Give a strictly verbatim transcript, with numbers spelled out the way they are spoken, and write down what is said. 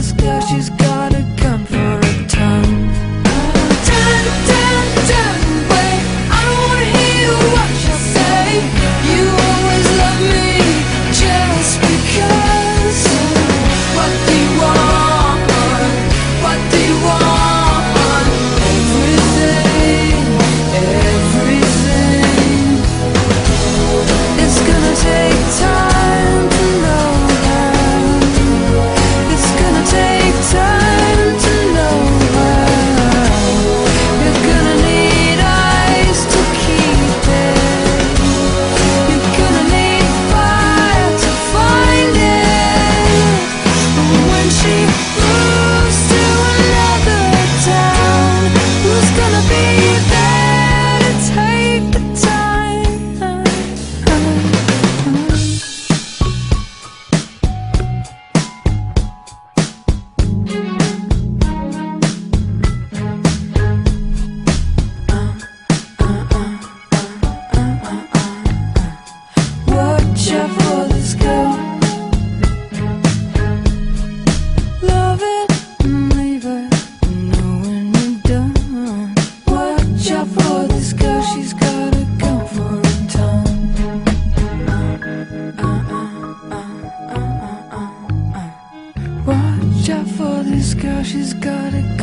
this girl, she's got a gun for a tongue. Turn, turn, turn away, I don't wanna hear what you say. You always love me just because. What do you want? What do you want? Everything, everything. It's gonna take time to know that. It's gonna take time to know how. You're gonna need eyes to keep it. You're gonna need fire to find it. When she moves to another town, who's gonna be there to take the time? Watch out for this girl. Love it and leave it, know when you're done. Watch out for this girl, she's got a gun for a tongue. Uh, uh, uh, uh, uh, uh, uh. Watch out for this girl, she's got a gun.